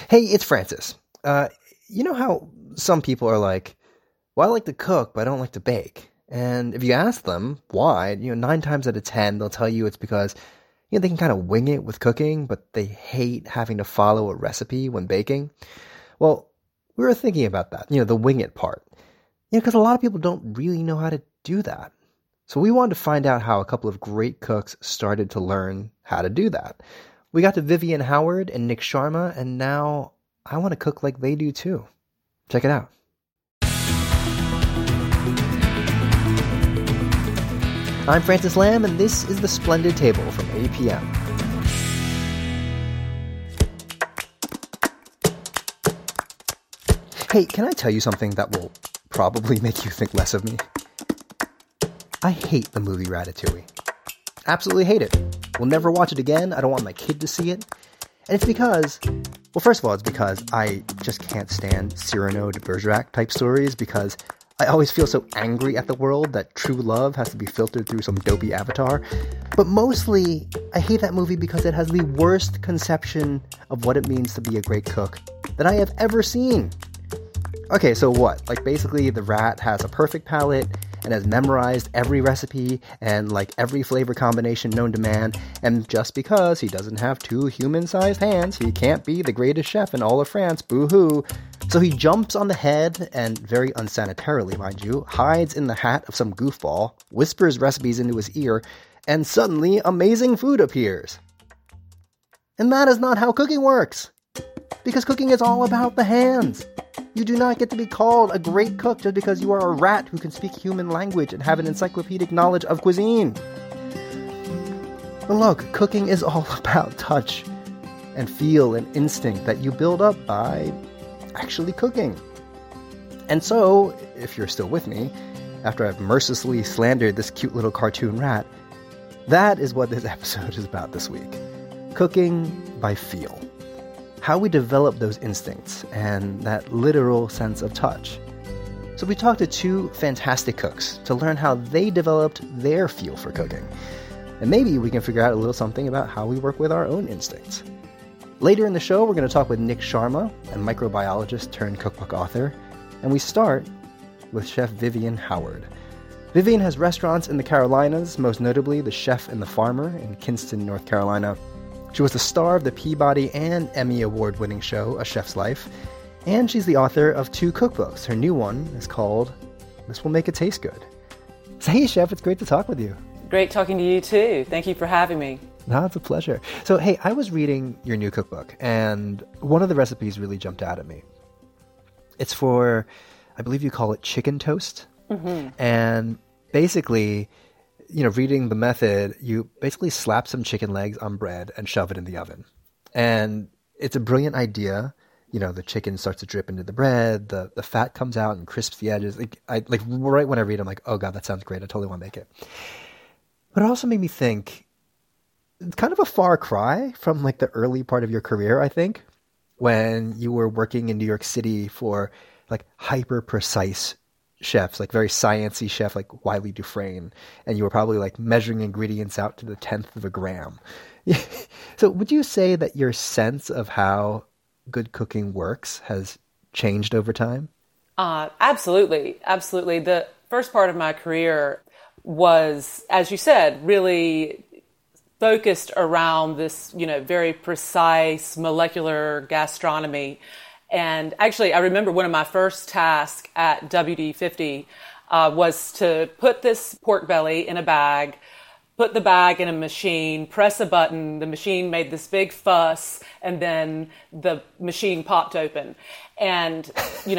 Hey, it's Francis. You know how some people are like, well, I like to cook, but I don't like to bake. And if you ask them why, 9 times out of 10, they'll tell you it's because, they can kind of wing it with cooking, but they hate having to follow a recipe when baking. Well, we were thinking about that, the wing it part. Because a lot of people don't really know how to do that. So we wanted to find out how a couple of great cooks started to learn how to do that. We got to Vivian Howard and Nick Sharma, and now I want to cook like they do too. Check it out. I'm Francis Lamb, and this is The Splendid Table from APM. Hey, can I tell you something that will probably make you think less of me? I hate the movie Ratatouille. Absolutely hate it. Will never watch it again. I don't want my kid to see it. And it's because, well, first of all, it's because I just can't stand Cyrano de Bergerac type stories because I always feel so angry at the world that true love has to be filtered through some dopey avatar. But mostly, I hate that movie because it has the worst conception of what it means to be a great cook that I have ever seen. Okay, so what? Basically, the rat has a perfect palate and has memorized every recipe and, every flavor combination known to man, and just because he doesn't have 2 human-sized hands, he can't be the greatest chef in all of France, boo-hoo. So he jumps on the head and, very unsanitarily, mind you, hides in the hat of some goofball, whispers recipes into his ear, and suddenly amazing food appears. And that is not how cooking works! Because cooking is all about the hands. You do not get to be called a great cook just because you are a rat who can speak human language and have an encyclopedic knowledge of cuisine. But look, cooking is all about touch and feel and instinct that you build up by actually cooking. And so, if you're still with me, after I've mercilessly slandered this cute little cartoon rat, that is what this episode is about this week. Cooking by feel. How we develop those instincts and that literal sense of touch. So we talked to 2 fantastic cooks to learn how they developed their feel for cooking. And maybe we can figure out a little something about how we work with our own instincts. Later in the show, we're going to talk with Nick Sharma, a microbiologist turned cookbook author. And we start with Chef Vivian Howard. Vivian has restaurants in the Carolinas, most notably The Chef and the Farmer in Kinston, North Carolina. She was the star of the Peabody and Emmy Award-winning show, A Chef's Life, and she's the author of 2 cookbooks. Her new one is called This Will Make It Taste Good. So hey, Chef, it's great to talk with you. Great talking to you, too. Thank you for having me. No, it's a pleasure. So hey, I was reading your new cookbook, and one of the recipes really jumped out at me. It's for, I believe you call it chicken toast, and basically, reading the method, you basically slap some chicken legs on bread and shove it in the oven. And it's a brilliant idea. The chicken starts to drip into the bread, the fat comes out and crisps the edges. Right when I read it, I'm like, oh God, that sounds great. I totally want to make it. But it also made me think, it's kind of a far cry from the early part of your career, I think, when you were working in New York City for hyper precise chefs, very sciencey chef like Wiley Dufresne, and you were probably measuring ingredients out to the 10th of a gram. So would you say that your sense of how good cooking works has changed over time? Absolutely. The first part of my career was, as you said, really focused around this, very precise molecular gastronomy. And actually, I remember one of my first tasks at WD-50 was to put this pork belly in a bag, put the bag in a machine, press a button, the machine made this big fuss, and then the machine popped open. And,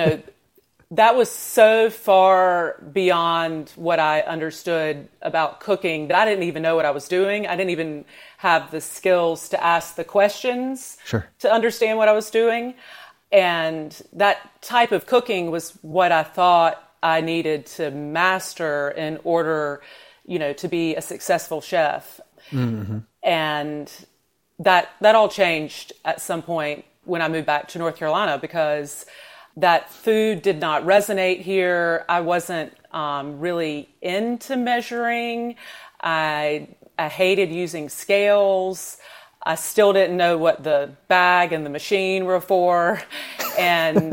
that was so far beyond what I understood about cooking that I didn't even know what I was doing. I didn't even have the skills to ask the questions to understand what I was doing. And that type of cooking was what I thought I needed to master in order, to be a successful chef. Mm-hmm. And that all changed at some point when I moved back to North Carolina because that food did not resonate here. I wasn't really into measuring. I hated using scales. I still didn't know what the bag and the machine were for. And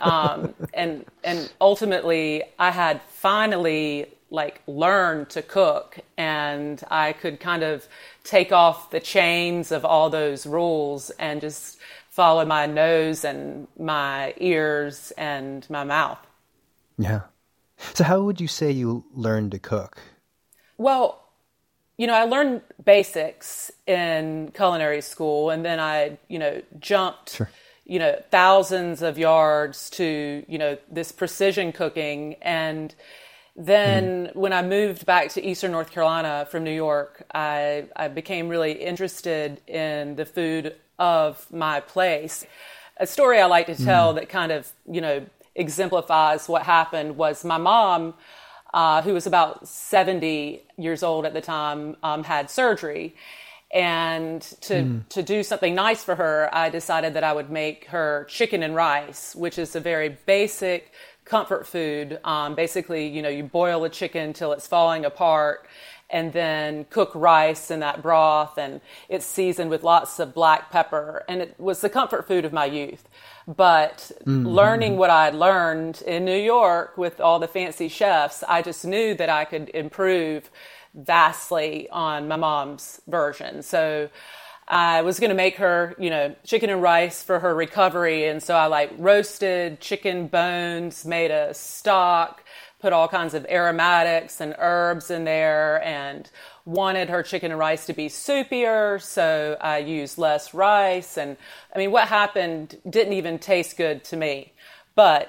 and ultimately I had finally learned to cook, and I could kind of take off the chains of all those rules and just follow my nose and my ears and my mouth. Yeah. So how would you say you learned to cook? Well, I learned basics in culinary school, and then I, jumped, Sure. Thousands of yards to, this precision cooking. And then when I moved back to Eastern North Carolina from New York, I became really interested in the food of my place. A story I like to tell that kind of, exemplifies what happened was my mom, who was about 70 years old at the time, had surgery. And to do something nice for her, I decided that I would make her chicken and rice, which is a very basic comfort food. Basically, you boil a chicken till it's falling apart, and then cook rice in that broth, and it's seasoned with lots of black pepper. And it was the comfort food of my youth. But learning what I learned in New York with all the fancy chefs, I just knew that I could improve vastly on my mom's version. So I was going to make her, chicken and rice for her recovery. And so I roasted chicken bones, made a stock, put all kinds of aromatics and herbs in there, and wanted her chicken and rice to be soupier, so I used less rice. And what happened didn't even taste good to me. But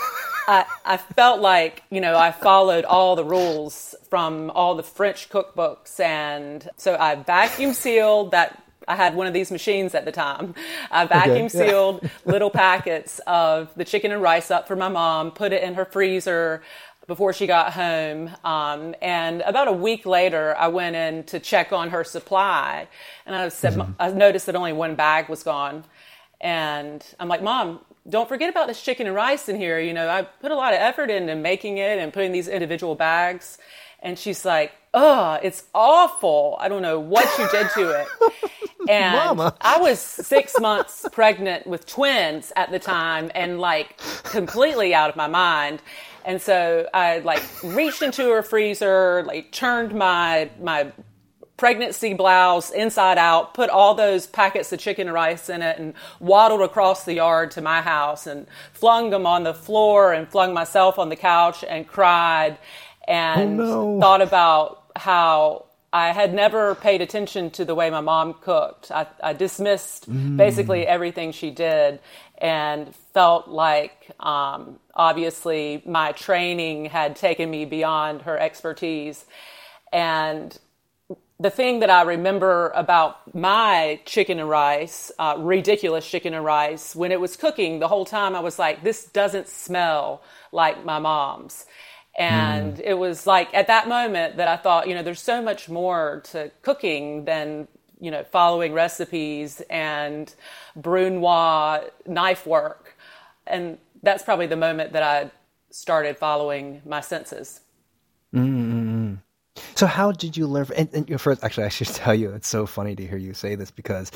I felt like, I followed all the rules from all the French cookbooks. And so I vacuum sealed that. I had one of these machines at the time. I vacuum sealed little packets of the chicken and rice up for my mom, put it in her freezer before she got home. And about a week later, I went in to check on her supply. And I said, I noticed that only one bag was gone. And I'm like, Mom, don't forget about this chicken and rice in here. I put a lot of effort into making it and putting these individual bags. And she's like, oh, it's awful. I don't know what you did to it. And Mama. I was 6 months pregnant with twins at the time, and completely out of my mind. And so I reached into her freezer, turned my pregnancy blouse inside out, put all those packets of chicken and rice in it, and waddled across the yard to my house and flung them on the floor and flung myself on the couch and cried and thought about how I had never paid attention to the way my mom cooked. I dismissed basically everything she did, and felt like obviously my training had taken me beyond her expertise. And the thing that I remember about my chicken and rice, ridiculous chicken and rice, when it was cooking, the whole time I was like, this doesn't smell like my mom's. And it was at that moment that I thought, there's so much more to cooking than, following recipes and brunoise knife work. And that's probably the moment that I started following my senses. Mm-hmm. So how did you learn? And first, actually, I should tell you, it's so funny to hear you say this because,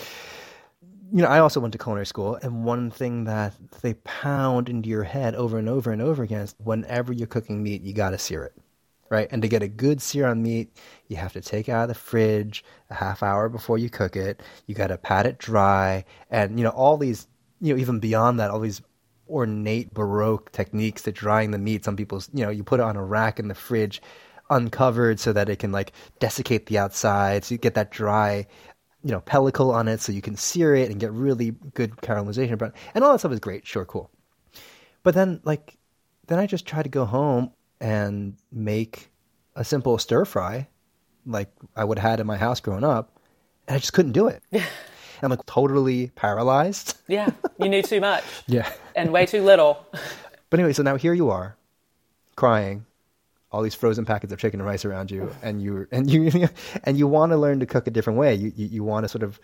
I also went to culinary school, and one thing that they pound into your head over and over and over again is whenever you're cooking meat, you got to sear it, right? And to get a good sear on meat, you have to take it out of the fridge a half hour before you cook it. You got to pat it dry, and all these, even beyond that, all these ornate Baroque techniques to drying the meat. Some people, you put it on a rack in the fridge, uncovered, so that it can desiccate the outside, so you get that dry pellicle on it, so you can sear it and get really good caramelization. But and all that stuff is great, sure, cool. But then then I just tried to go home and make a simple stir fry, like I would have had in my house growing up, and I just couldn't do it. I'm totally paralyzed. Yeah, you knew too much. Yeah, and way too little. But anyway, so now here you are, crying, all these frozen packets of chicken and rice around you, and you want to learn to cook a different way. You want to sort of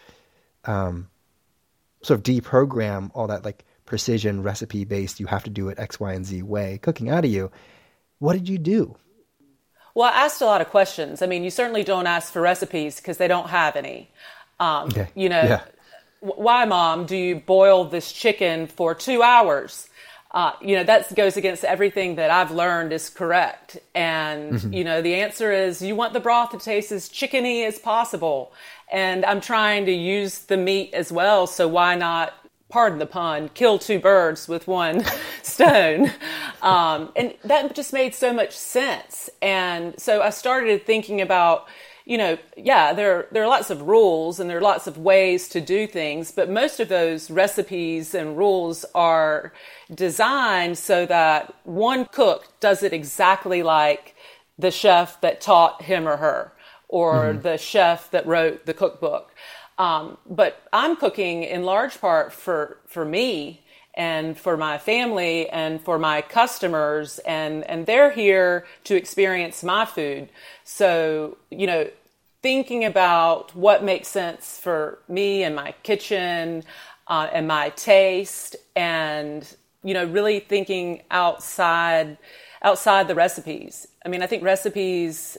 deprogram all that precision recipe based, you have to do it X, Y, and Z way cooking out of you. What did you do? Well, I asked a lot of questions. You certainly don't ask for recipes because they don't have any. Okay. You know, Yeah. why, Mom, do you boil this chicken for 2 hours? You know, that goes against everything that I've learned is correct. And, you know, the answer is you want the broth to taste as chickeny as possible. And I'm trying to use the meat as well. So why not, pardon the pun, kill two birds with one stone? And that just made so much sense. And so I started thinking about, you know, yeah, there are lots of rules and there are lots of ways to do things, but most of those recipes and rules are designed so that one cook does it exactly like the chef that taught him or her, or the chef that wrote the cookbook. But I'm cooking in large part for me and for my family and for my customers, and they're here to experience my food. So, you know, thinking about what makes sense for me and my kitchen and my taste, and, you know, really thinking outside the recipes. I mean, I think recipes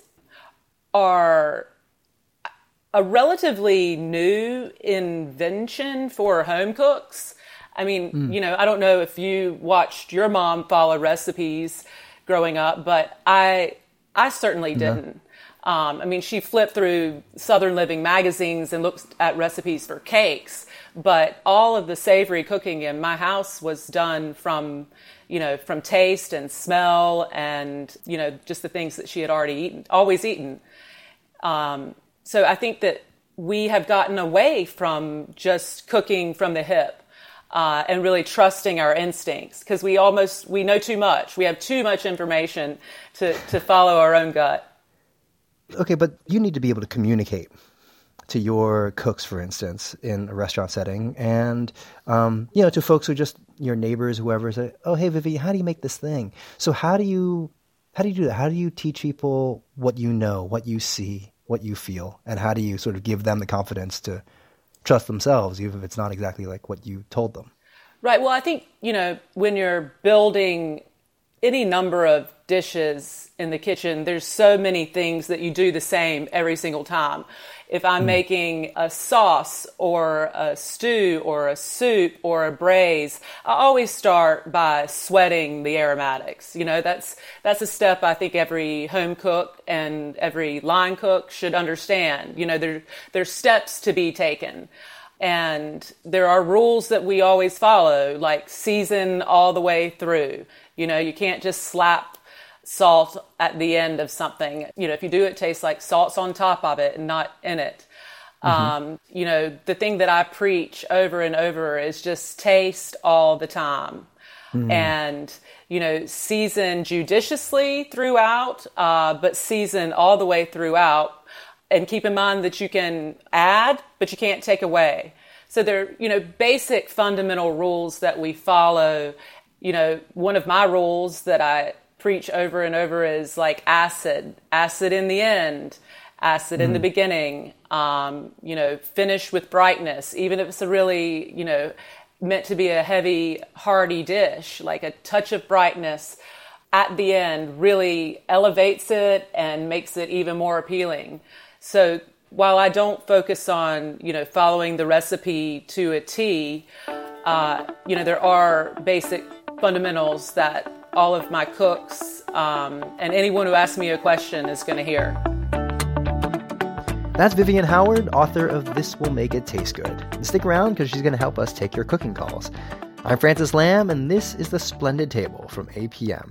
are a relatively new invention for home cooks. I mean, you know, I don't know if you watched your mom follow recipes growing up, but I certainly didn't. I mean, she flipped through Southern Living magazines and looked at recipes for cakes, but all of the savory cooking in my house was done from, you know, from taste and smell and, you know, just the things that she had always eaten. So I think that we have gotten away from just cooking from the hip. And really trusting our instincts, because we know too much. We have too much information to follow our own gut. Okay, but you need to be able to communicate to your cooks, for instance, in a restaurant setting, and you know, to folks who are just your neighbors, whoever, say, "Oh, hey, Vivi, how do you make this thing?" So how do you do that? How do you teach people what you know, what you see, what you feel, and how do you sort of give them the confidence to trust themselves, even if it's not exactly like what you told them? Right. Well, I think, you know, when you're building any number of dishes in the kitchen, there's so many things that you do the same every single time. If I'm making a sauce or a stew or a soup or a braise, I always start by sweating the aromatics. You know, that's a step I think every home cook and every line cook should understand. You know, there's steps to be taken. And there are rules that we always follow, like season all the way through. You know, you can't just slap salt at the end of something. You know, if you do, it tastes like salt's on top of it and not in it. You know, the thing that I preach over and over is just taste all the time. And, you know, season judiciously throughout, but season all the way throughout. And keep in mind that you can add, but you can't take away. So there are, you know, basic fundamental rules that we follow. You know, one of my rules that I preach over and over is like acid in the end, acid in the beginning, you know, finish with brightness, even if it's a really, you know, meant to be a heavy, hearty dish, like a touch of brightness at the end really elevates it and makes it even more appealing. So while I don't focus on, you know, following the recipe to a T, you know, there are basic fundamentals that all of my cooks and anyone who asks me a question is going to hear. That's Vivian Howard, author of This Will Make It Taste Good. And stick around because she's going to help us take your cooking calls. I'm Francis Lamb, and this is The Splendid Table from APM.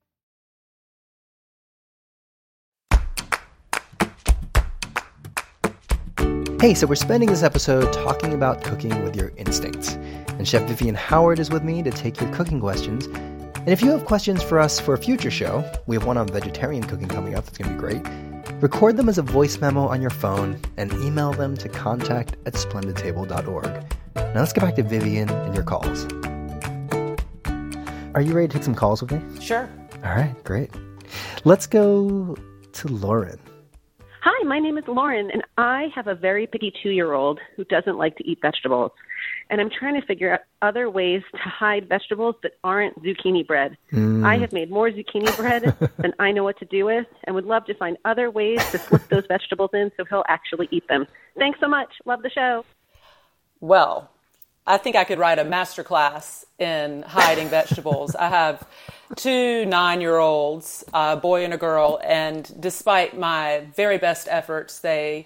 Hey, so we're spending this episode talking about cooking with your instincts. And Chef Vivian Howard is with me to take your cooking questions. And if you have questions for us for a future show, we have one on vegetarian cooking coming up that's going to be great, record them as a voice memo on your phone and email them to contact@splendidtable.org. Now let's get back to Vivian and your calls. Are you ready to take some calls with me? Sure. All right, great. Let's go to Lauren. Hi, my name is Lauren, and I have a very picky 2-year-old who doesn't like to eat vegetables. and I'm trying to figure out other ways to hide vegetables that aren't zucchini bread. I have made more zucchini bread than I know what to do with, and would love to find other ways to slip those vegetables in so he'll actually eat them. Thanks so much. Love the show. Well, I think I could write a masterclass in hiding vegetables. I have 2 9-year-olds, a boy and a girl, and despite my very best efforts, they're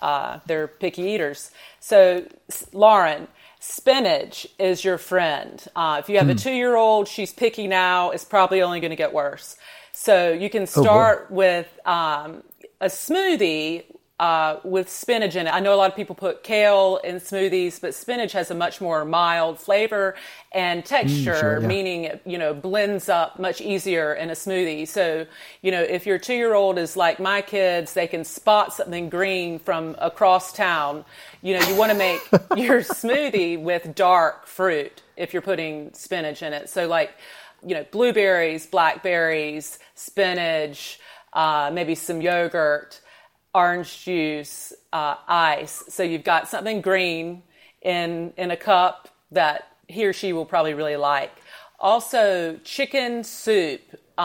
picky eaters. So, Lauren, spinach is your friend. If you have a 2-year-old, she's picky now. It's probably only going to get worse. So you can start with a smoothie with spinach in it. I know a lot of people put kale in smoothies, but spinach has a much more mild flavor and texture, meaning it, blends up much easier in a smoothie. So, if your 2-year-old is like my kids, they can spot something green from across town. You want to make your smoothie with dark fruit if you're putting spinach in it. So blueberries, blackberries, spinach, maybe some yogurt, orange juice, ice. So you've got something green in a cup that he or she will probably really like. Also, chicken soup.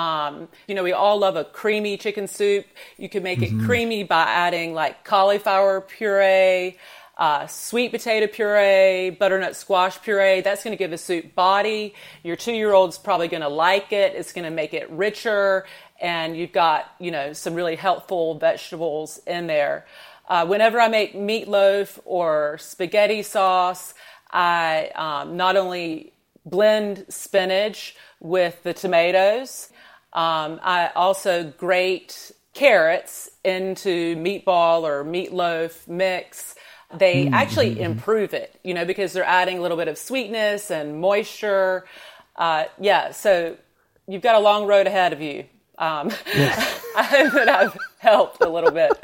We all love a creamy chicken soup. You can make it creamy by adding like cauliflower puree, sweet potato puree, butternut squash puree. That's going to give the soup body. Your 2-year-old's probably going to like it. It's going to make it richer. And you've got, some really helpful vegetables in there. Whenever I make meatloaf or spaghetti sauce, I not only blend spinach with the tomatoes, I also grate carrots into meatball or meatloaf mix. They actually improve it, because they're adding a little bit of sweetness and moisture. So you've got a long road ahead of you. I hope that I've helped a little bit.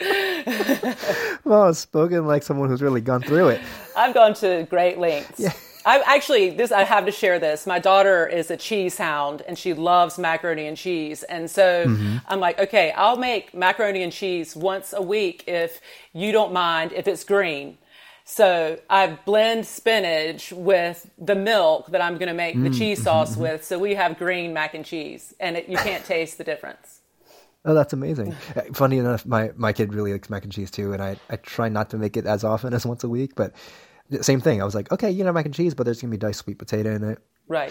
Well, spoken like someone who's really gone through it. I've gone to great lengths. Yeah. I have to share this. My daughter is a cheese hound and she loves macaroni and cheese. And so I'm like, okay, I'll make macaroni and cheese once a week if you don't mind, if it's green. So I blend spinach with the milk that I'm going to make the cheese sauce with. So we have green mac and cheese, and you can't taste the difference. Oh, that's amazing. Funny enough, my kid really likes mac and cheese too, and I try not to make it as often as once a week, but same thing. I was like, okay, mac and cheese, but there's going to be diced sweet potato in it. Right.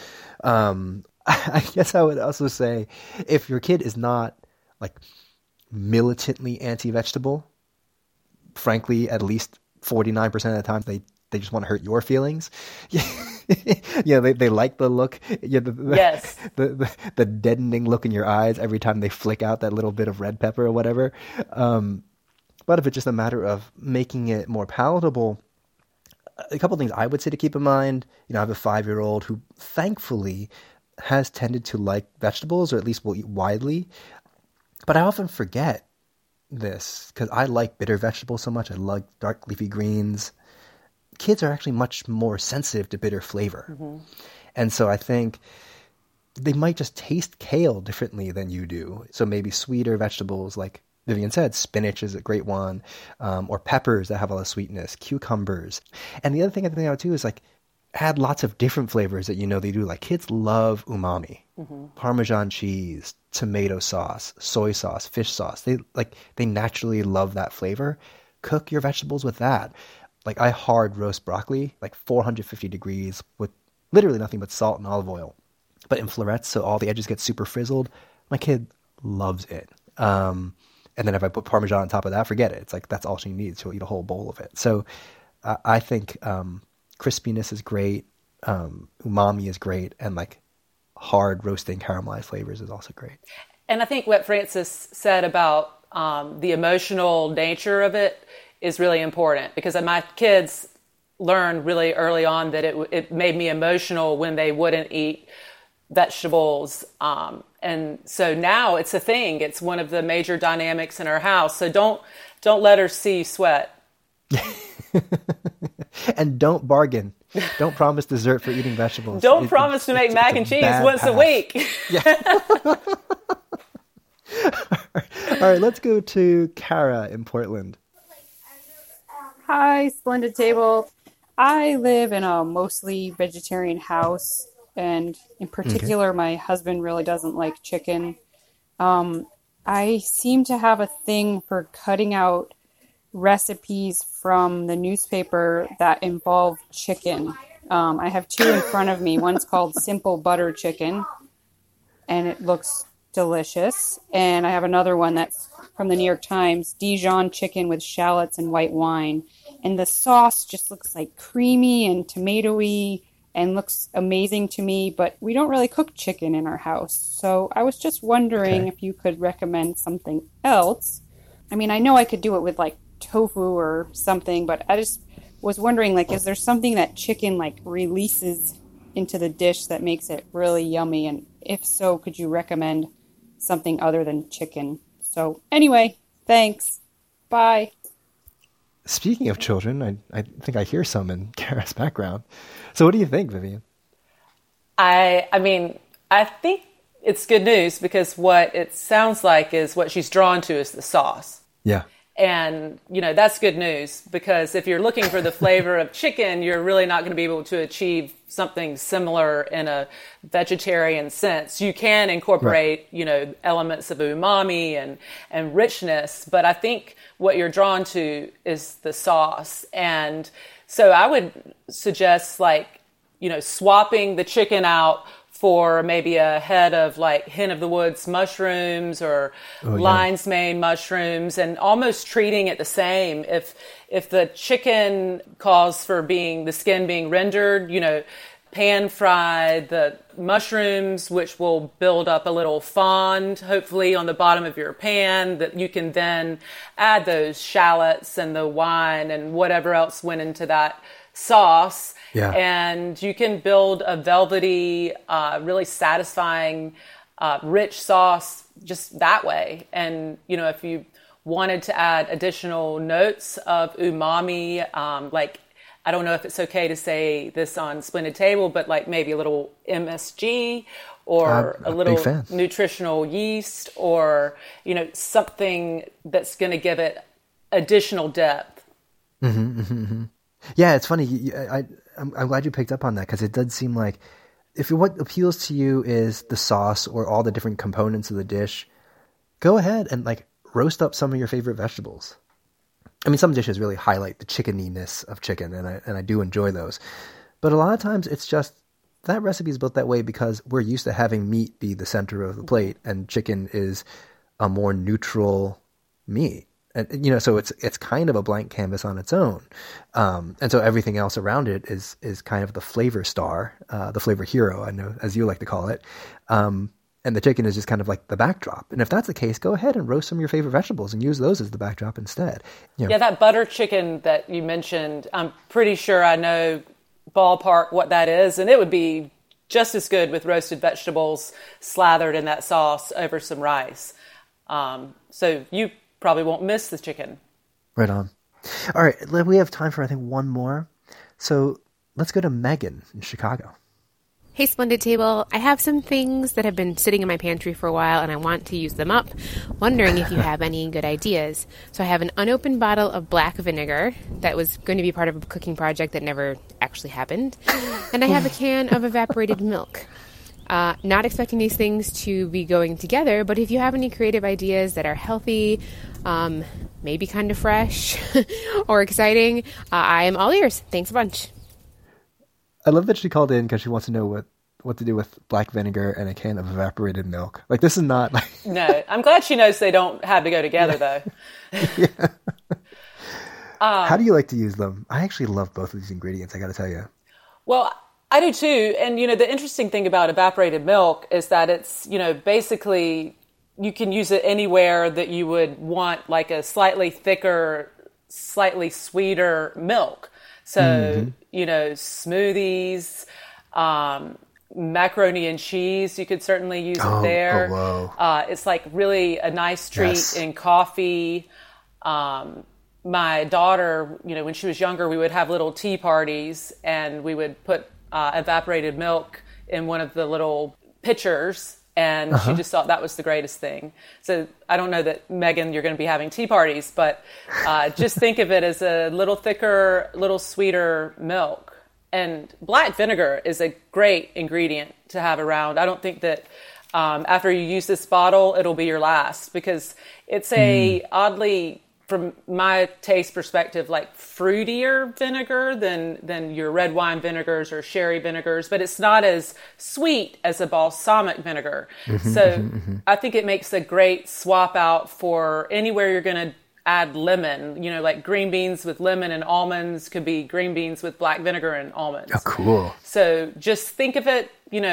I guess I would also say if your kid is not like militantly anti-vegetable, frankly, at least 49% of the time, they just want to hurt your feelings. They like the look. Yes. The deadening look in your eyes every time they flick out that little bit of red pepper or whatever. But if it's just a matter of making it more palatable, a couple of things I would say to keep in mind. I have a 5-year-old who thankfully has tended to like vegetables, or at least will eat widely. But I often forget this because I like bitter vegetables so much. I love dark leafy greens. Kids are actually much more sensitive to bitter flavor. And so I think they might just taste kale differently than you do. So maybe sweeter vegetables, like Vivian said, spinach is a great one, or peppers that have a lot of sweetness, cucumbers. And the other thing I think about too is like add lots of different flavors that they do. Like kids love umami, Parmesan cheese, tomato sauce, soy sauce, fish sauce. They naturally love that flavor. Cook your vegetables with that. Like I hard roast broccoli, like 450 degrees with literally nothing but salt and olive oil, but in florets, so all the edges get super frizzled. My kid loves it. And then if I put Parmesan on top of that, forget it. It's like that's all she needs. She'll eat a whole bowl of it. So I think crispiness is great. Umami is great. And like hard roasting caramelized flavors is also great. And I think what Frances said about the emotional nature of it is really important, because my kids learned really early on that it made me emotional when they wouldn't eat vegetables. And so now it's a thing. It's one of the major dynamics in our house. So don't let her see you sweat. And don't bargain. Don't promise dessert for eating vegetables. Don't promise to make mac and cheese once a week. Yeah. All right, let's go to Kara in Portland. Hi, Splendid Table. I live in a mostly vegetarian house, and in particular, my husband really doesn't like chicken. I seem to have a thing for cutting out recipes from the newspaper that involve chicken. I have two in front of me. One's called Simple Butter Chicken, and it looks delicious. And I have another one that's from the New York Times, Dijon chicken with shallots and white wine. And the sauce just looks like creamy and tomatoey and looks amazing to me, but we don't really cook chicken in our house. So I was just wondering if you could recommend something else. I mean, I know I could do it with like tofu or something, but I just was wondering, like, is there something that chicken like releases into the dish that makes it really yummy? And if so, could you recommend something other than chicken? So anyway, thanks. Bye. Speaking of children, I think I hear some in Kara's background. So what do you think, Vivian? I mean, I think it's good news because what it sounds like is what she's drawn to is the sauce. Yeah. And, you know, that's good news because if you're looking for the flavor of chicken, you're really not going to be able to achieve something similar in a vegetarian sense. You can incorporate, you know, elements of umami and richness, but I think what you're drawn to is the sauce. And so I would suggest, like, you know, swapping the chicken out for maybe a head of like hen of the woods mushrooms or lion's mane mushrooms, and almost treating it the same. If the chicken calls for the skin being rendered, you know, pan fry the mushrooms, which will build up a little fond, hopefully on the bottom of your pan, that you can then add those shallots and the wine and whatever else went into that sauce. Yeah. And you can build a velvety, really satisfying, rich sauce just that way. And, you know, if you wanted to add additional notes of umami, like, I don't know if it's okay to say this on Splendid Table, but like maybe a little MSG or a little nutritional yeast or, you know, something that's going to give it additional depth. Mm-hmm, mm-hmm, mm-hmm. Yeah, it's funny. I'm glad you picked up on that because it does seem like if what appeals to you is the sauce or all the different components of the dish, go ahead and like roast up some of your favorite vegetables. I mean, some dishes really highlight the chickeniness of chicken, and I do enjoy those. But a lot of times it's just that recipe is built that way because we're used to having meat be the center of the plate, and chicken is a more neutral meat. And, you know, so it's kind of a blank canvas on its own. And so everything else around it is kind of the flavor star, the flavor hero, I know, as you like to call it. And the chicken is just kind of like the backdrop. And if that's the case, go ahead and roast some of your favorite vegetables and use those as the backdrop instead. You know. Yeah, that butter chicken that you mentioned, I'm pretty sure I know ballpark what that is. And it would be just as good with roasted vegetables slathered in that sauce over some rice. So you probably won't miss the chicken. Right on. All right, we have time for, I think, one more. So let's go to Megan in Chicago. Hey, Splendid Table. I have some things that have been sitting in my pantry for a while, and I want to use them up. Wondering if you have any good ideas. So I have an unopened bottle of black vinegar that was going to be part of a cooking project that never actually happened. And I have a can of evaporated milk. Not expecting these things to be going together, but if you have any creative ideas that are healthy, maybe kind of fresh or exciting, I am all ears. Thanks a bunch. I love that she called in because she wants to know what to do with black vinegar and a can of evaporated milk. Like, this is not like... No, I'm glad she knows they don't have to go together, though. Yeah. How do you like to use them? I actually love both of these ingredients, I got to tell you. Well, I do too. And, you know, the interesting thing about evaporated milk is that it's, you know, basically you can use it anywhere that you would want like a slightly thicker, slightly sweeter milk. So, you know, smoothies, macaroni and cheese, you could certainly use it there. Oh, whoa. It's like really a nice treat in coffee. My daughter, you know, when she was younger, we would have little tea parties and we would put evaporated milk in one of the little pitchers And she just thought that was the greatest thing. So I don't know that, Megan, you're going to be having tea parties, but just think of it as a little thicker, little sweeter milk. And black vinegar is a great ingredient to have around. I don't think that after you use this bottle, it'll be your last, because it's a oddly, from my taste perspective, like fruitier vinegar than your red wine vinegars or sherry vinegars, but it's not as sweet as a balsamic vinegar. I think it makes a great swap out for anywhere you're going to add lemon, like green beans with lemon and almonds could be green beans with black vinegar and almonds. Oh, cool. So just think of it,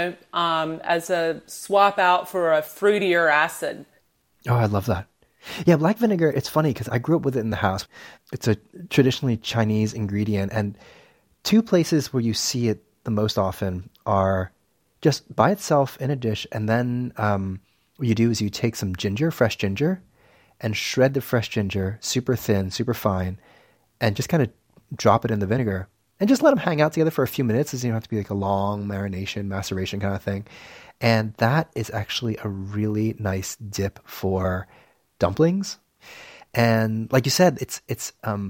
as a swap out for a fruitier acid. Oh, I love that. Yeah, black vinegar, it's funny because I grew up with it in the house. It's a traditionally Chinese ingredient, and two places where you see it the most often are just by itself in a dish, and then what you do is you take some ginger, fresh ginger, and shred the fresh ginger super thin, super fine, and just kind of drop it in the vinegar and just let them hang out together for a few minutes. It doesn't have to be like a long maceration kind of thing. And that is actually a really nice dip for dumplings. And like you said, it's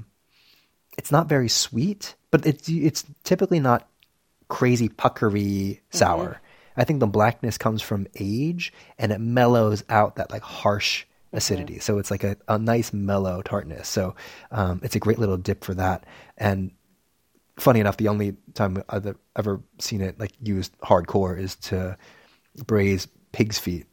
not very sweet, but it's typically not crazy puckery sour. I think the blackness comes from age, and it mellows out that like harsh acidity. So it's like a nice mellow tartness. So it's a great little dip for that. And funny enough, the only time I've ever seen it like used hardcore is to braise pig's feet,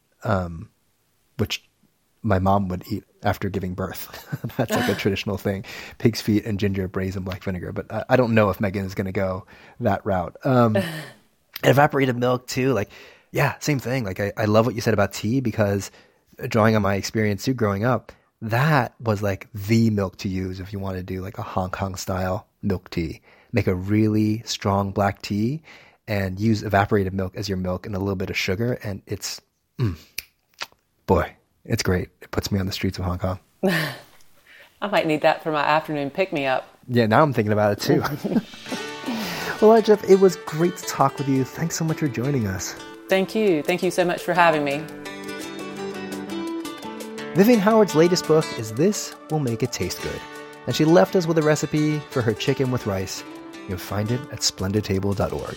which my mom would eat after giving birth. That's like a traditional thing. Pig's feet and ginger braised in black vinegar. But I don't know if Megan is going to go that route. And evaporated milk too. Like, yeah, same thing. Like I love what you said about tea, because drawing on my experience too growing up, that was like the milk to use if you want to do like a Hong Kong style milk tea. Make a really strong black tea and use evaporated milk as your milk and a little bit of sugar. And it's, boy, it's great. It puts me on the streets of Hong Kong. I might need that for my afternoon pick-me-up. Yeah, now I'm thinking about it too. Well, Jeff, it was great to talk with you. Thanks so much for joining us. Thank you. Thank you so much for having me. Vivian Howard's latest book is This Will Make It Taste Good, and she left us with a recipe for her chicken with rice. You'll find it at splendidtable.org.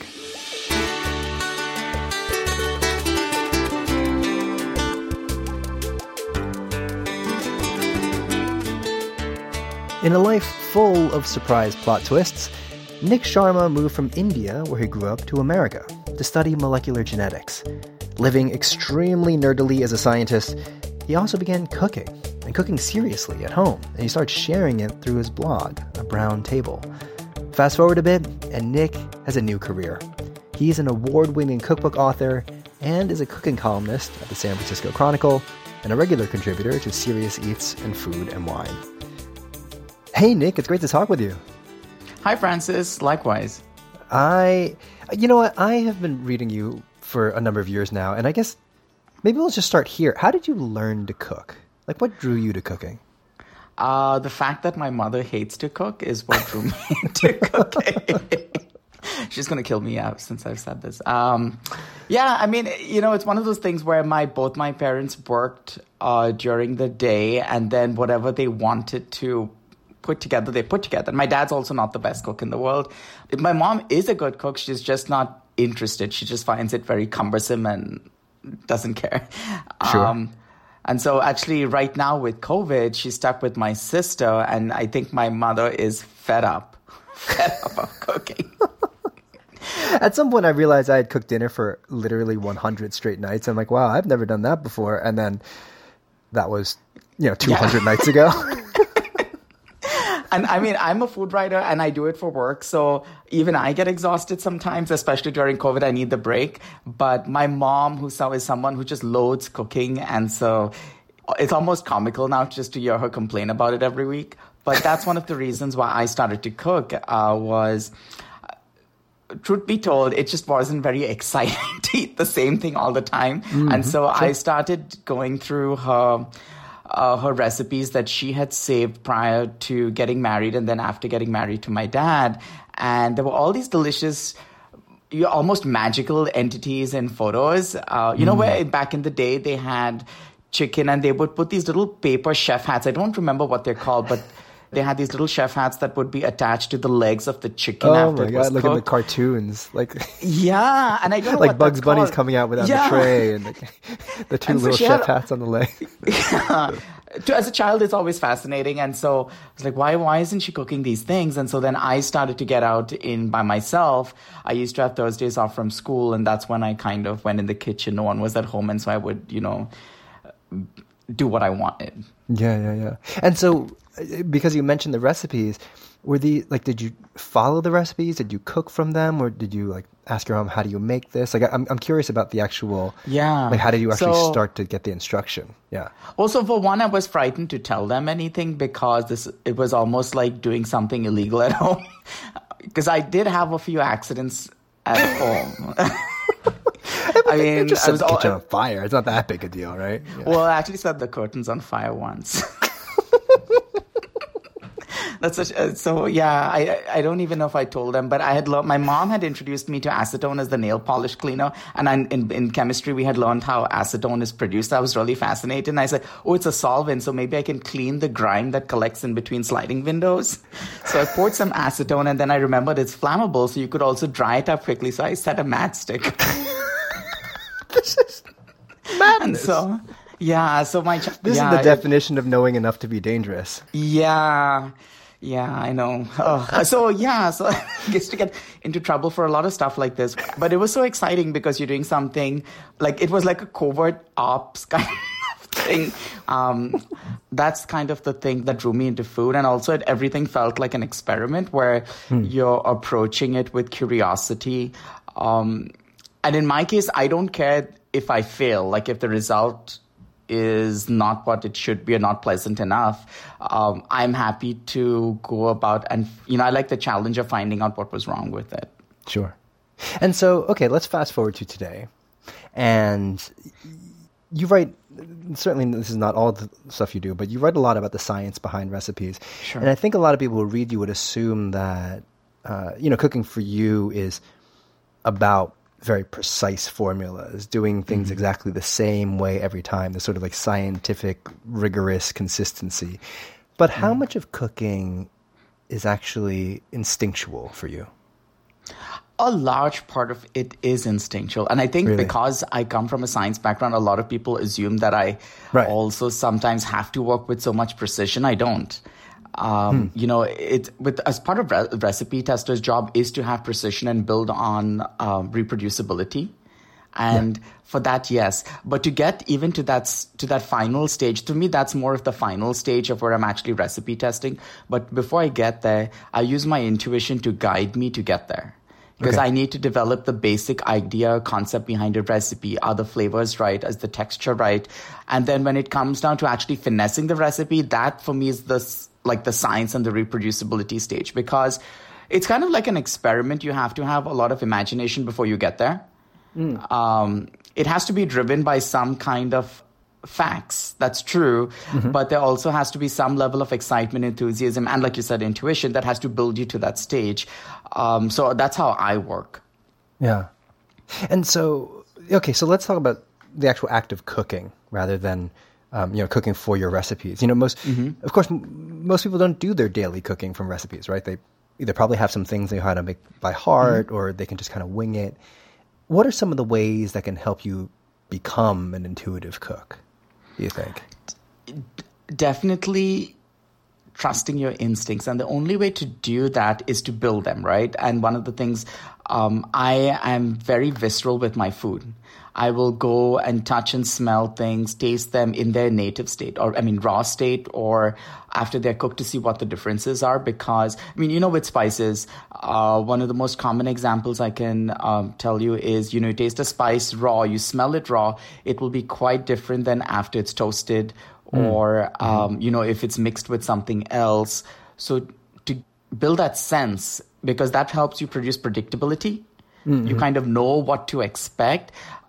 In a life full of surprise plot twists, Nick Sharma moved from India, where he grew up, to America to study molecular genetics. Living extremely nerdily as a scientist, he also began cooking, and cooking seriously at home, and he started sharing it through his blog, A Brown Table. Fast forward a bit, and Nick has a new career. He's an award-winning cookbook author and is a cooking columnist at the San Francisco Chronicle and a regular contributor to Serious Eats and Food and Wine. Hey, Nick, it's great to talk with you. Hi, Francis. Likewise. You know what? I have been reading you for a number of years now, and I guess maybe let's just start here. How did you learn to cook? Like, what drew you to cooking? The fact that my mother hates to cook is what drew me into cooking. She's going to kill me out since I've said this. Yeah, I mean, it's one of those things where both my parents worked during the day, and then whatever they wanted to put together, they put together. My dad's also not the best cook in the world. My mom is a good cook. She's just not interested. She just finds it very cumbersome and doesn't care. Sure. And so actually right now with COVID, she's stuck with my sister, and I think my mother is fed up of cooking. At some point I realized I had cooked dinner for literally 100 straight nights. I'm like, wow, I've never done that before. And then that was, 200 nights ago. And I mean, I'm a food writer and I do it for work. So even I get exhausted sometimes, especially during COVID. I need the break. But my mom, who is someone who just loathes cooking. And so it's almost comical now just to hear her complain about it every week. But that's one of the reasons why I started to cook was, truth be told, it just wasn't very exciting to eat the same thing all the time. Mm-hmm. And so I started going through her recipes that she had saved prior to getting married and then after getting married to my dad. And there were all these delicious, you're almost magical entities in photos. Where back in the day they had chicken and they would put these little paper chef hats. I don't remember what they're called, but they had these little chef hats that would be attached to the legs of the chicken after it was cooked. Look at the cartoons. Yeah, and I don't know like what Bugs that's Bunny's called. coming out without the tray and the two little chef hats on the leg. Yeah. As a child, it's always fascinating. And so I was like, why isn't she cooking these things? And so then I started to get out in by myself. I used to have Thursdays off from school, and that's when I kind of went in the kitchen. No one was at home, and so I would, do what I wanted. Yeah. And so, because you mentioned the recipes, did you follow the recipes? Did you cook from them? Or did you ask your mom, how do you make this? I'm curious about the actual, how did you actually start to get the instruction? Yeah. Also, for one, I was frightened to tell them anything because it was almost like doing something illegal at home. Because I did have a few accidents at home. I mean, just set the kitchen on fire. It's not that big a deal, right? Yeah. Well, I actually set the curtains on fire once. That's I don't even know if I told them, but I had my mom had introduced me to acetone as the nail polish cleaner, and in chemistry we had learned how acetone is produced. I was really fascinated, and I said, "Oh, it's a solvent, so maybe I can clean the grime that collects in between sliding windows." So I poured some acetone, and then I remembered it's flammable, so you could also dry it up quickly. So I set a matchstick. This is madness. And so this is the definition of knowing enough to be dangerous. Yeah, I know. So I used to get into trouble for a lot of stuff like this. But it was so exciting because you're doing something it was like a covert ops kind of thing. That's kind of the thing that drew me into food. And also everything felt like an experiment where you're approaching it with curiosity. And in my case, I don't care if I fail, if the result is not what it should be or not pleasant enough. I'm happy to go about and, I like the challenge of finding out what was wrong with it. Sure. And so, okay, let's fast forward to today. And you write, certainly this is not all the stuff you do, but you write a lot about the science behind recipes. Sure. And I think a lot of people who read you would assume that, cooking for you is about very precise formulas, doing things exactly the same way every time. There's sort of scientific, rigorous consistency. But how much of cooking is actually instinctual for you? A large part of it is instinctual. And I think because I come from a science background, a lot of people assume that I also sometimes have to work with so much precision. I don't. As part of recipe tester's job is to have precision and build on reproducibility. And for that, yes. But to get even to that final stage, to me, that's more of the final stage of where I'm actually recipe testing. But before I get there, I use my intuition to guide me to get there. Because I need to develop the basic idea, concept behind a recipe. Are the flavors right? Is the texture right? And then when it comes down to actually finessing the recipe, that for me is the science and the reproducibility stage. Because it's kind of like an experiment. You have to have a lot of imagination before you get there. It has to be driven by some kind of facts. That's true. But there also has to be some level of excitement, enthusiasm, and like you said, intuition that has to build you to that stage. So that's how I work. Yeah. And so, so let's talk about the actual act of cooking rather than, cooking for your recipes. Of course, most people don't do their daily cooking from recipes, right? They either probably have some things they know how to make by heart or they can just kind of wing it. What are some of the ways that can help you become an intuitive cook, do you think? Definitely trusting your instincts. And the only way to do that is to build them, right? And one of the things, I am very visceral with my food. I will go and touch and smell things, taste them in their native state, raw state, or after they're cooked to see what the differences are. Because, with spices, one of the most common examples I can tell you is, you taste a spice raw, you smell it raw, it will be quite different than after it's toasted or, if it's mixed with something else. So to build that sense, because that helps you produce predictability. You kind of know what to expect.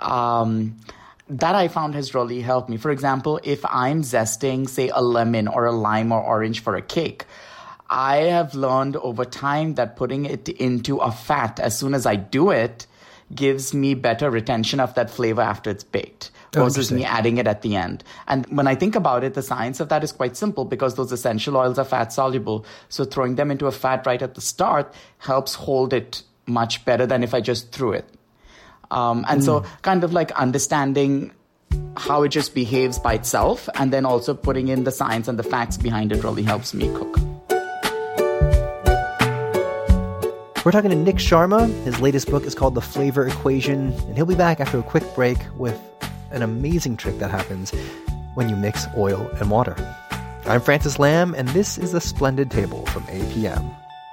That I found has really helped me. For example, if I'm zesting, say, a lemon or a lime or orange for a cake, I have learned over time that putting it into a fat as soon as I do it gives me better retention of that flavor after it's baked versus me adding it at the end. And when I think about it, the science of that is quite simple because those essential oils are fat soluble. So throwing them into a fat right at the start helps hold it much better than if I just threw it. So kind of like understanding how it just behaves by itself and then also putting in the science and the facts behind it really helps me cook. We're talking to Nik Sharma. His latest book is called The Flavor Equation, and he'll be back after a quick break with an amazing trick that happens when you mix oil and water. I'm Francis Lam, and this is The Splendid Table from APM.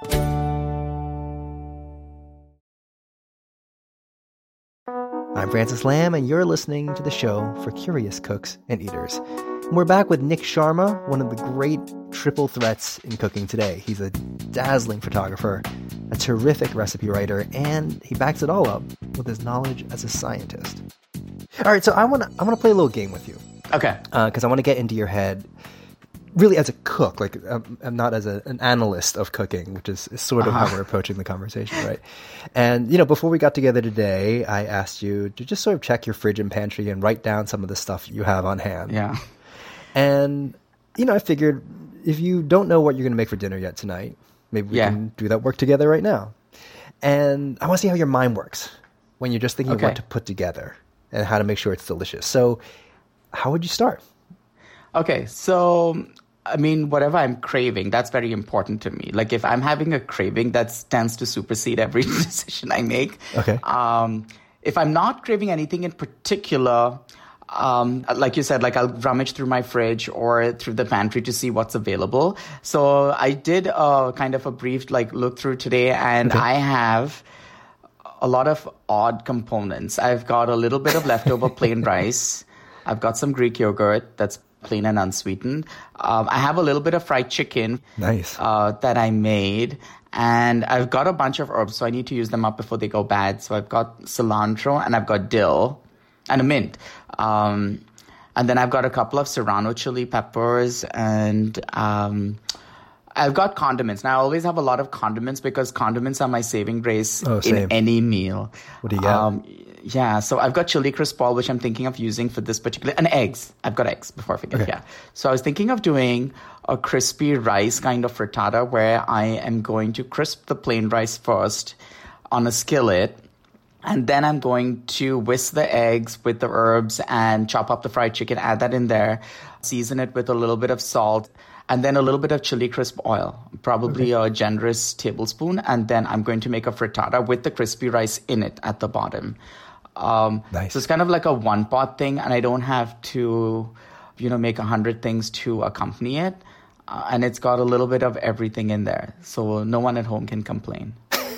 I'm Francis Lam, and you're listening to the show for curious cooks and eaters. And we're back with Nik Sharma, one of the great triple threats in cooking today. He's a dazzling photographer, a terrific recipe writer, and he backs it all up with his knowledge as a scientist. All right, so I want to play a little game with you. Okay. Because I want to get into your head, really as a cook, like I'm not as an analyst of cooking, which is sort of how we're approaching the conversation, right? And, before we got together today, I asked you to just sort of check your fridge and pantry and write down some of the stuff you have on hand. Yeah. And, I figured if you don't know what you're going to make for dinner yet tonight, maybe we can do that work together right now. And I want to see how your mind works when you're just thinking of what to put together and how to make sure it's delicious. So how would you start? Okay, so, whatever I'm craving, that's very important to me. Like, if I'm having a craving, that tends to supersede every decision I make. Okay. If I'm not craving anything in particular, like you said, like I'll rummage through my fridge or through the pantry to see what's available. So I did kind of a brief look through today, and I have a lot of odd components. I've got a little bit of leftover plain rice. I've got some Greek yogurt that's plain and unsweetened. I have a little bit of fried chicken. Nice. That I made. And I've got a bunch of herbs, so I need to use them up before they go bad. So I've got cilantro and I've got dill and a mint. And then I've got a couple of serrano chili peppers and I've got condiments. Now, I always have a lot of condiments because condiments are my saving grace in any meal. What do you got? Yeah, so I've got chili crisp-ball, which I'm thinking of using for this particular... And eggs. I've got eggs, before I forget. Okay. Yeah. So I was thinking of doing a crispy rice kind of frittata where I am going to crisp the plain rice first on a skillet. And then I'm going to whisk the eggs with the herbs and chop up the fried chicken, add that in there, season it with a little bit of salt, and then a little bit of chili crisp oil, probably a generous tablespoon. And then I'm going to make a frittata with the crispy rice in it at the bottom. Nice. So it's kind of like a one-pot thing, and I don't have to, make 100 things to accompany it. And it's got a little bit of everything in there, so no one at home can complain.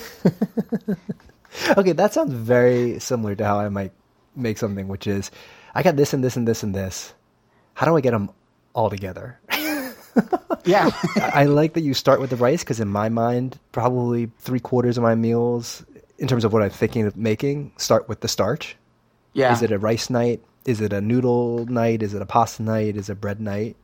Okay, that sounds very similar to how I might make something, which is, I got this and this and this and this. How do I get them all together? Yeah. I like that you start with the rice, because in my mind, probably 3/4 of my meals, in terms of what I'm thinking of making, start with the starch. Yeah. Is it a rice night? Is it a noodle night? Is it a pasta night? Is it a bread night?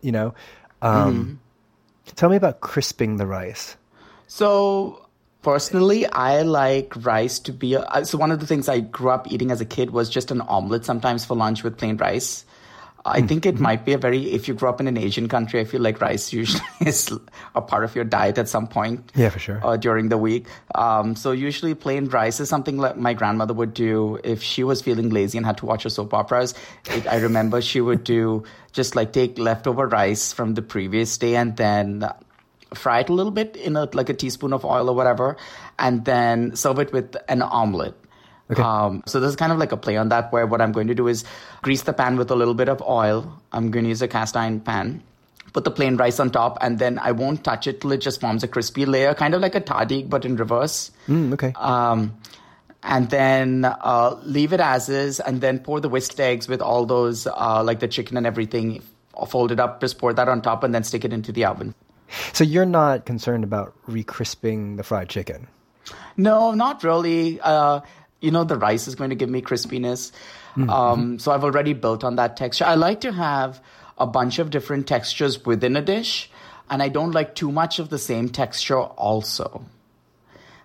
Tell me about crisping the rice. So personally, I like rice to be... so one of the things I grew up eating as a kid was just an omelet sometimes for lunch with plain rice. I think it might be if you grew up in an Asian country, I feel like rice usually is a part of your diet at some point. Yeah, for sure. During the week. So usually plain rice is something like my grandmother would do if she was feeling lazy and had to watch her soap operas. I remember she would do just take leftover rice from the previous day and then fry it a little bit in a teaspoon of oil or whatever, and then serve it with an omelet. Okay. So this is kind of like a play on that, where what I'm going to do is grease the pan with a little bit of oil. I'm going to use a cast iron pan, put the plain rice on top, and then I won't touch it till it just forms a crispy layer, kind of like a tahdig, but in reverse. Okay. And then leave it as is, and then pour the whisked eggs with all those, the chicken and everything, fold it up, just pour that on top, and then stick it into the oven. So you're not concerned about re-crisping the fried chicken? No, not really. The rice is going to give me crispiness. So I've already built on that texture. I like to have a bunch of different textures within a dish, and I don't like too much of the same texture also.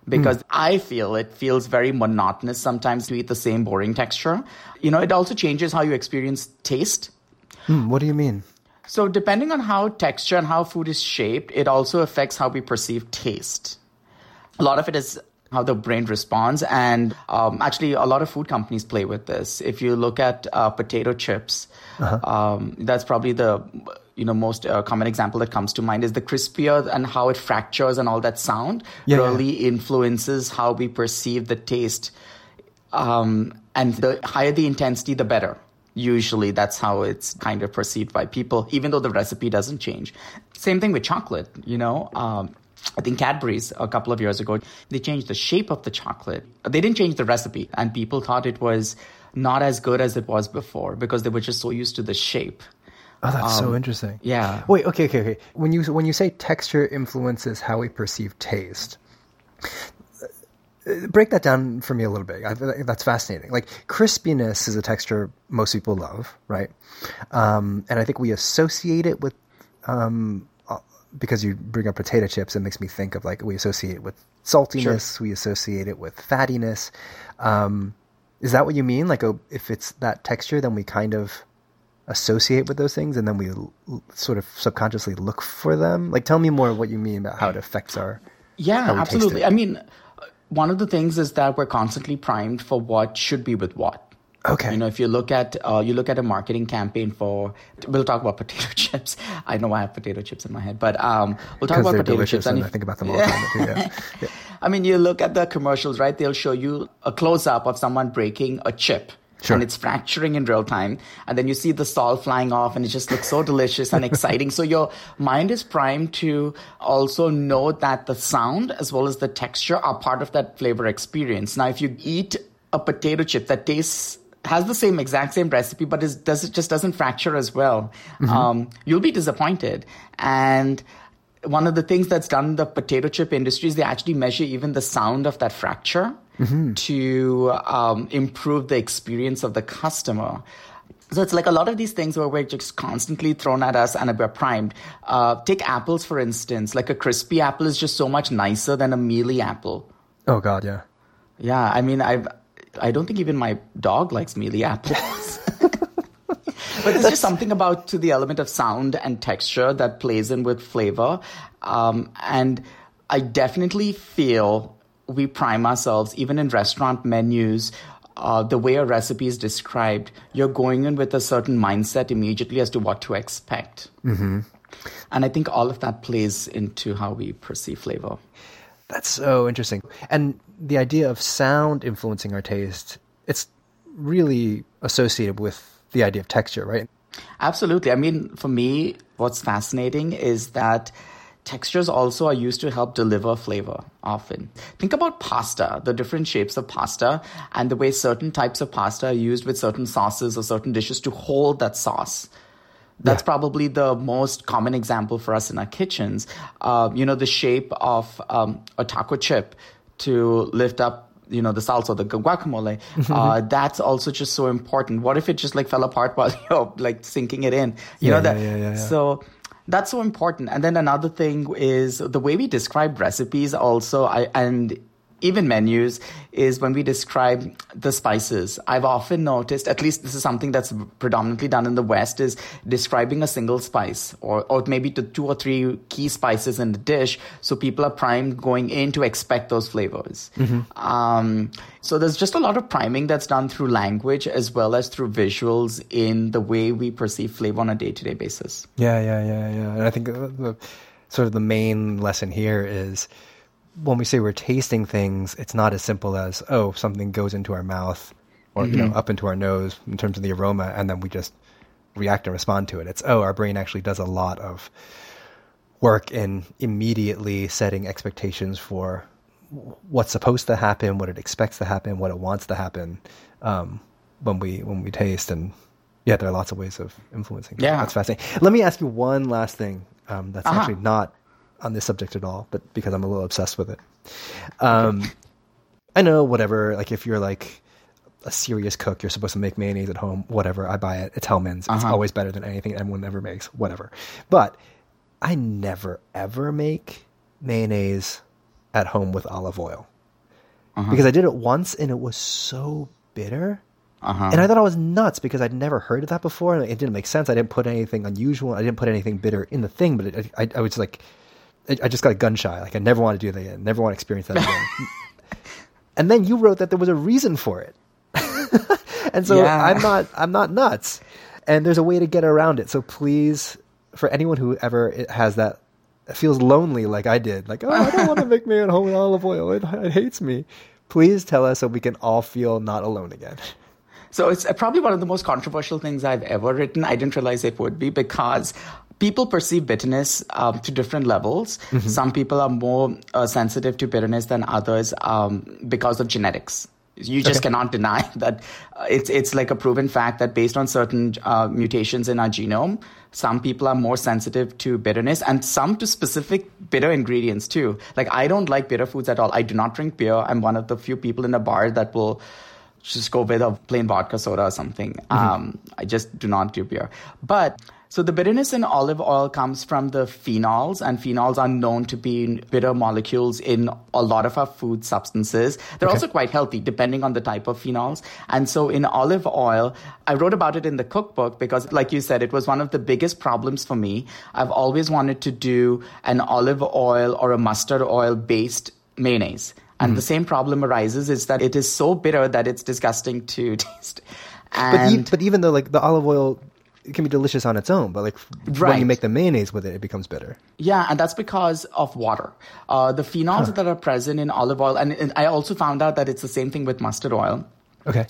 because I feel it feels very monotonous sometimes to eat the same boring texture. It also changes how you experience taste. What do you mean? So depending on how texture and how food is shaped, it also affects how we perceive taste. A lot of it is how the brain responds. And actually, a lot of food companies play with this. If you look at potato chips, that's probably the most common example that comes to mind is the crispier and how it fractures and all that sound really influences how we perceive the taste. And the higher the intensity, the better. Usually that's how it's kind of perceived by people, even though the recipe doesn't change. Same thing with chocolate, I think Cadbury's a couple of years ago, they changed the shape of the chocolate. They didn't change the recipe, and people thought it was not as good as it was before because they were just so used to the shape. Oh, that's so interesting. Yeah. Wait, okay. When you say texture influences how we perceive taste, break that down for me a little bit. That's fascinating. Like, crispiness is a texture most people love, right? And I think we associate it with, because you bring up potato chips, it makes me think of, like, we associate it with saltiness, we associate it with fattiness. Is that what you mean? Like, if it's that texture, then we kind of associate with those things, and then we sort of subconsciously look for them? Like, tell me more of what you mean about how it affects our... Yeah, absolutely. I mean, one of the things is that we're constantly primed for what should be with what. Okay. If you look at a marketing campaign we'll talk about potato chips. I know I have potato chips in my head, but we'll talk about potato chips. And I think about them all the time. Yeah. I mean, you look at the commercials, right? They'll show you a close-up of someone breaking a chip. Sure. And it's fracturing in real time. And then you see the salt flying off, and it just looks so delicious and exciting. So your mind is primed to also know that the sound as well as the texture are part of that flavor experience. Now, if you eat a potato chip that has the exact same recipe, but it just doesn't fracture as well, you'll be disappointed. And one of the things that's done in the potato chip industry is they actually measure even the sound of that fracture to improve the experience of the customer. So it's like a lot of these things where we're just constantly thrown at us and we're primed. Take apples, for instance. Like, a crispy apple is just so much nicer than a mealy apple. Oh, God, yeah. Yeah, I mean, I don't think even my dog likes mealy apples. But there's just something about to the element of sound and texture that plays in with flavor. And I definitely feel we prime ourselves, even in restaurant menus, the way a recipe is described, you're going in with a certain mindset immediately as to what to expect. And I think all of that plays into how we perceive flavor. That's so interesting. And the idea of sound influencing our taste, it's really associated with the idea of texture, right? Absolutely. I mean, for me, what's fascinating is that textures also are used to help deliver flavor often. Think about pasta, the different shapes of pasta, and the way certain types of pasta are used with certain sauces or certain dishes to hold that sauce. That's probably the most common example for us in our kitchens. The shape of a taco chip to lift up, the salsa, the guacamole. That's also just so important. What if it just fell apart while you're sinking it in? So that's so important. And then another thing is the way we describe recipes also, and even menus, is when we describe the spices. I've often noticed, at least this is something that's predominantly done in the West, is describing a single spice or maybe the 2 or 3 key spices in the dish, so people are primed going in to expect those flavors. So there's just a lot of priming that's done through language as well as through visuals in the way we perceive flavor on a day-to-day basis. Yeah. And I think the main lesson here is, when we say we're tasting things, it's not as simple as, something goes into our mouth or, up into our nose in terms of the aroma, and then we just react and respond to it. It's, our brain actually does a lot of work in immediately setting expectations for what's supposed to happen, what it expects to happen, what it wants to happen when we taste. And there are lots of ways of influencing. Yeah. That's fascinating. Let me ask you one last thing that's actually not on this subject at all, but because I'm a little obsessed with it. I know, whatever, if you're a serious cook, you're supposed to make mayonnaise at home, whatever, I buy it. It's Hellmann's. It's always better than anything anyone ever makes, whatever. But I never, ever make mayonnaise at home with olive oil. because I did it once and it was so bitter. And I thought I was nuts because I'd never heard of that before. And it didn't make sense. I didn't put anything unusual. I didn't put anything bitter in the thing, but I was like, I just got gun shy. Like I never want to do that again. Never want to experience that again. And then you wrote that there was a reason for it. And so I'm not nuts. And there's a way to get around it. So please, for anyone who ever has that, feels lonely like I did, like, oh, I don't want to make mayo at home with olive oil. It hates me. Please tell us so we can all feel not alone again. So it's probably one of the most controversial things I've ever written. I didn't realize it would be because people perceive bitterness to different levels. Some people are more sensitive to bitterness than others because of genetics. You just cannot deny that it's like a proven fact that based on certain mutations in our genome, some people are more sensitive to bitterness and some to specific bitter ingredients too. Like I don't like bitter foods at all. I do not drink beer. I'm one of the few people in a bar that will just go with a plain vodka soda or something. I just do not do beer. But so the bitterness in olive oil comes from the phenols, and phenols are known to be bitter molecules in a lot of our food substances. They're also quite healthy depending on the type of phenols. And so in olive oil, I wrote about it in the cookbook because, like you said, it was one of the biggest problems for me. I've always wanted to do an olive oil or a mustard oil based mayonnaise. And the same problem arises is that it is so bitter that it's disgusting to taste. But even though like the olive oil, it can be delicious on its own, but like when you make the mayonnaise with it, it becomes bitter. Yeah, and that's because of water. The phenols that are present in olive oil, and I also found out that it's the same thing with mustard oil. Okay.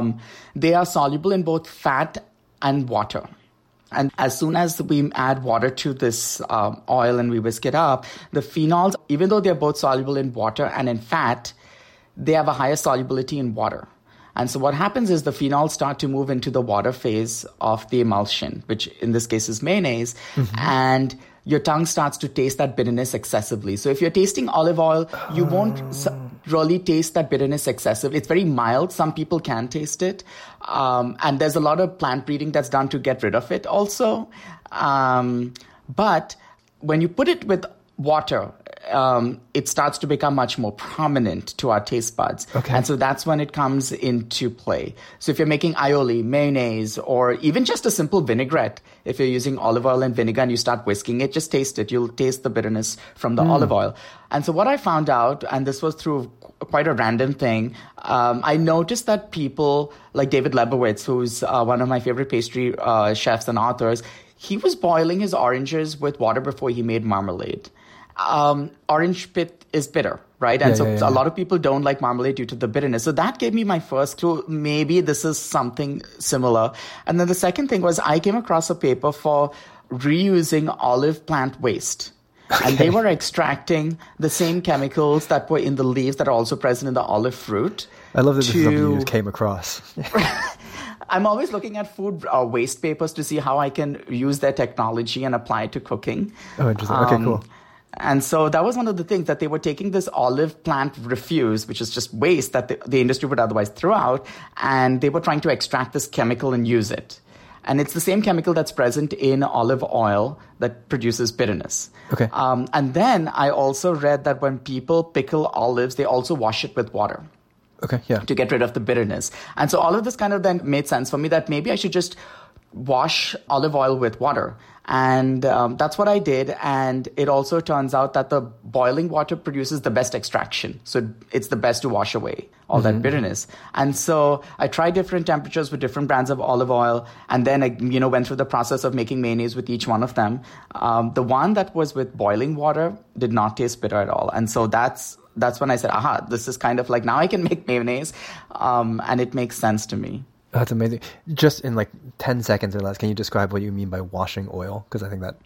They are soluble in both fat and water. And as soon as we add water to this oil and we whisk it up, the phenols, even though they're both soluble in water and in fat, they have a higher solubility in water. And so what happens is the phenols start to move into the water phase of the emulsion, which in this case is mayonnaise, and your tongue starts to taste that bitterness excessively. So if you're tasting olive oil, you won't really taste that bitterness excessive. It's very mild. Some people can taste it. And there's a lot of plant breeding that's done to get rid of it also. But when you put it with water, it starts to become much more prominent to our taste buds. And so that's when it comes into play. So if you're making aioli, mayonnaise, or even just a simple vinaigrette, if you're using olive oil and vinegar and you start whisking it, just taste it. You'll taste the bitterness from the olive oil. And so what I found out, and this was through quite a random thing, I noticed that people like David Lebowitz, who's one of my favorite pastry chefs and authors, he was boiling his oranges with water before he made marmalade. Orange pit is bitter, right? And a lot of people don't like marmalade due to the bitterness. So that gave me my first clue. Maybe this is something similar. And then the second thing was I came across a paper for reusing olive plant waste. And they were extracting the same chemicals that were in the leaves that are also present in the olive fruit. I love that this is something you just came across. I'm always looking at food waste papers to see how I can use their technology and apply it to cooking. Oh, interesting. Okay, cool. And so that was one of the things, that they were taking this olive plant refuse, which is just waste that the industry would otherwise throw out, and they were trying to extract this chemical and use it. And it's the same chemical that's present in olive oil that produces bitterness. Okay. And then I also read that when people pickle olives, they also wash it with water. Okay, yeah. To get rid of the bitterness. And so all of this kind of then made sense for me that maybe I should just wash olive oil with water. And that's what I did. And it also turns out that the boiling water produces the best extraction. So it's the best to wash away all that bitterness. And so I tried different temperatures with different brands of olive oil. And then I went through the process of making mayonnaise with each one of them. The one that was with boiling water did not taste bitter at all. And so that's when I said, aha, this is kind of like, now I can make mayonnaise. And it makes sense to me. That's amazing. Just in like 10 seconds or less, can you describe what you mean by washing oil? Because I think that's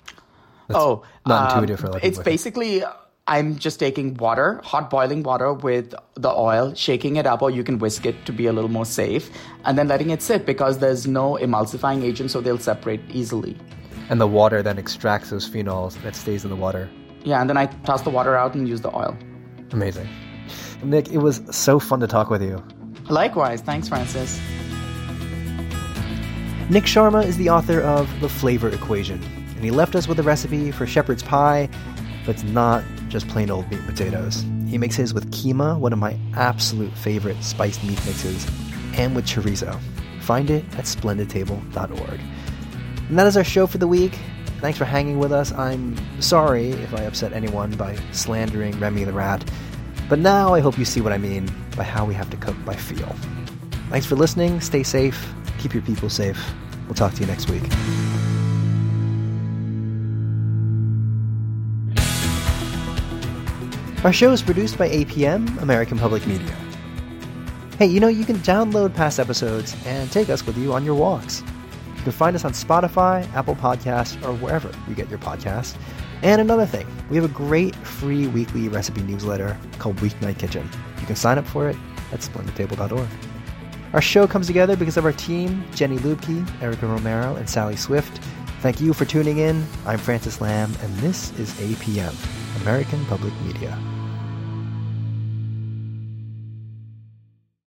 not intuitive for a lot of people. It's basically, I'm just taking water, hot boiling water with the oil, shaking it up, or you can whisk it to be a little more safe, and then letting it sit because there's no emulsifying agent, so they'll separate easily. And the water then extracts those phenols that stays in the water. Yeah, and then I toss the water out and use the oil. Amazing. Nick, it was so fun to talk with you. Likewise. Thanks, Francis. Nick Sharma is the author of The Flavor Equation, and he left us with a recipe for shepherd's pie, but it's not just plain old meat and potatoes. He makes his with keema, one of my absolute favorite spiced meat mixes, and with chorizo. Find it at splendidtable.org. And that is our show for the week. Thanks for hanging with us. I'm sorry if I upset anyone by slandering Remy the Rat, but now I hope you see what I mean by how we have to cook by feel. Thanks for listening. Stay safe. Keep your people safe. We'll talk to you next week. Our show is produced by APM, American Public Media. Hey, you can download past episodes and take us with you on your walks. You can find us on Spotify, Apple Podcasts, or wherever you get your podcasts. And another thing, we have a great free weekly recipe newsletter called Weeknight Kitchen. You can sign up for it at splendidtable.org. Our show comes together because of our team, Jenny Lubke, Erica Romero, and Sally Swift. Thank you for tuning in. I'm Francis Lamb, and this is APM, American Public Media.